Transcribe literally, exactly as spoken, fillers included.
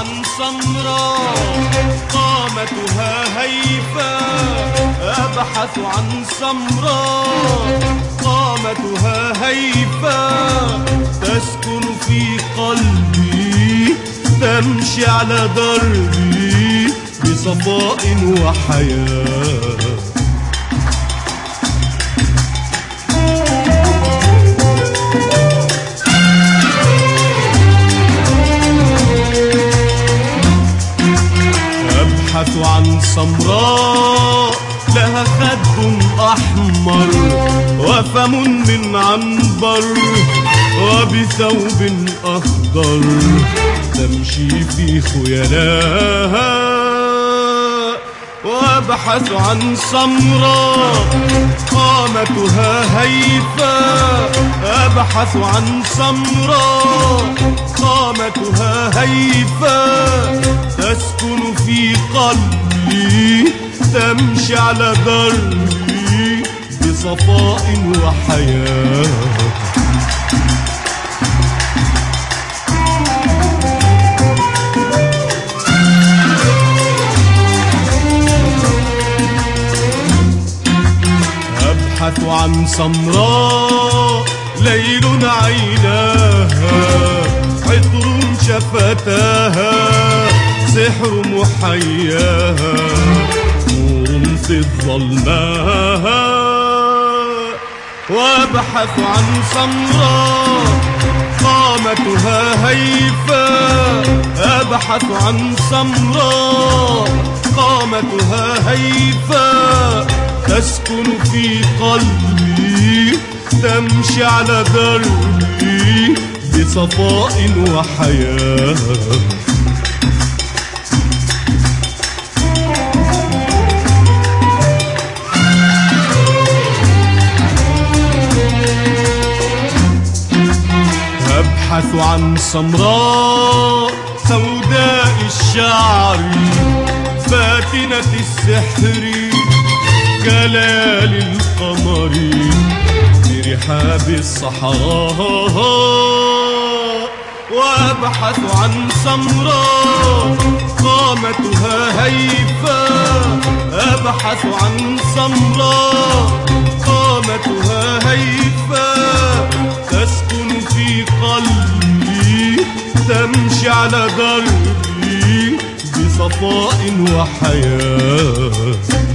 عن سمراء قامتها هيفا، أبحث عن سمراء قامتها هيفا، تسكن في قلبي تمشي على دربي بصفاء وحياة. أبحث عن سمراء لها خد أحمر وفم من عنبر وبثوب أخضر، تمشي في خيلاها. وأبحث عن سمراء قامتها هيفا، أبحث عن سمراء قامتها هيفا، تسكن في قلبي تمشي على دربي بصفاء وحياة. أبحث عن سمراء ليل عيناها، عطر شفتاها، سحر محياها، نور في الظلماء. وأبحث عن سمراء قامتها هيفا، أبحث عن سمراء قامتها هيفا، تسكن في قلبي تمشي على دربي بصفاء وحياة. أبحث عن سمراء سوداء الشعر فاتنة السحر كلال القمر برحاب الصحراء. وأبحث عن سمراء قامتها هيفا، أبحث عن سمراء قامتها هيفا، تسكن في قلبي تمشي على دربي بصفاء وحياة.